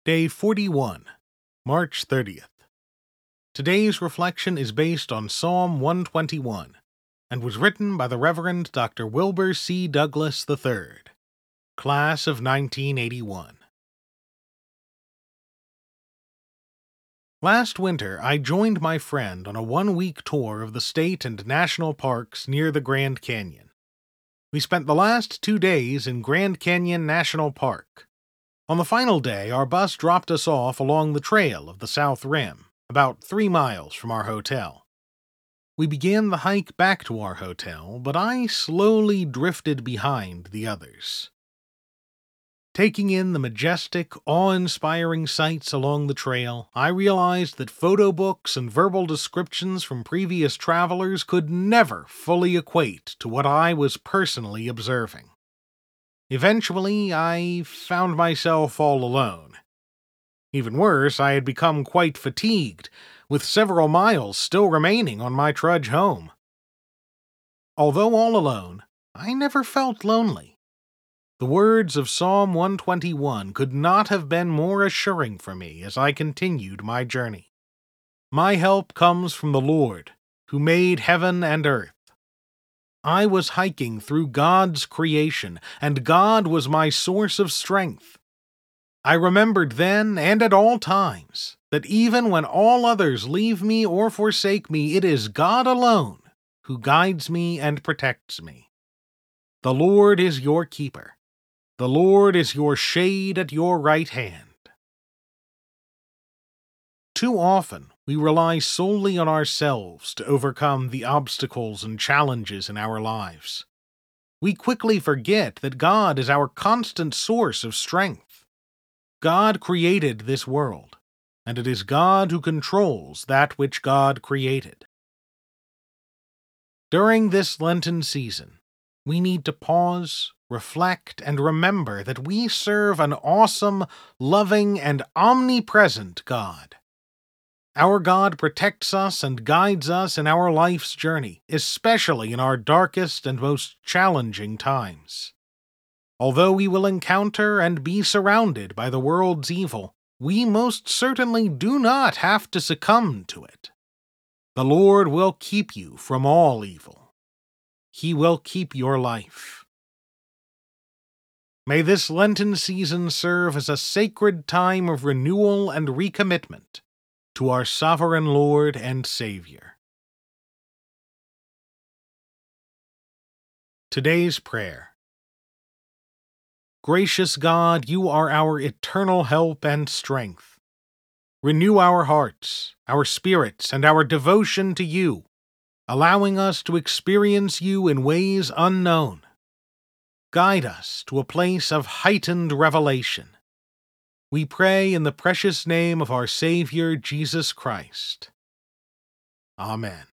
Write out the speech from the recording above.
Day 41, March 30th. Today's reflection is based on Psalm 121 and was written by the Reverend Dr. Wilbur C. Douglas III, Class of 1981. Last winter, I joined my friend on a one-week tour of the state and national parks near the Grand Canyon. We spent the last 2 days in Grand Canyon National Park. On the final day, our bus dropped us off along the trail of the South Rim, about 3 miles from our hotel. We began the hike back to our hotel, but I slowly drifted behind the others. Taking in the majestic, awe-inspiring sights along the trail, I realized that photo books and verbal descriptions from previous travelers could never fully equate to what I was personally observing. Eventually, I found myself all alone. Even worse, I had become quite fatigued, with several miles still remaining on my trudge home. Although all alone, I never felt lonely. The words of Psalm 121 could not have been more assuring for me as I continued my journey. My help comes from the Lord, who made heaven and earth. I was hiking through God's creation, and God was my source of strength. I remembered then and at all times that even when all others leave me or forsake me, it is God alone who guides me and protects me. The Lord is your keeper. The Lord is your shade at your right hand. Too often, we rely solely on ourselves to overcome the obstacles and challenges in our lives. We quickly forget that God is our constant source of strength. God created this world, and it is God who controls that which God created. During this Lenten season, we need to pause, reflect, and remember that we serve an awesome, loving, and omnipresent God. Our God protects us and guides us in our life's journey, especially in our darkest and most challenging times. Although we will encounter and be surrounded by the world's evil, we most certainly do not have to succumb to it. The Lord will keep you from all evil. He will keep your life. May this Lenten season serve as a sacred time of renewal and recommitment to our sovereign Lord and Savior. Today's prayer. Gracious God, you are our eternal help and strength. Renew our hearts, our spirits, and our devotion to you, allowing us to experience you in ways unknown. Guide us to a place of heightened revelation. We pray in the precious name of our Savior, Jesus Christ. Amen.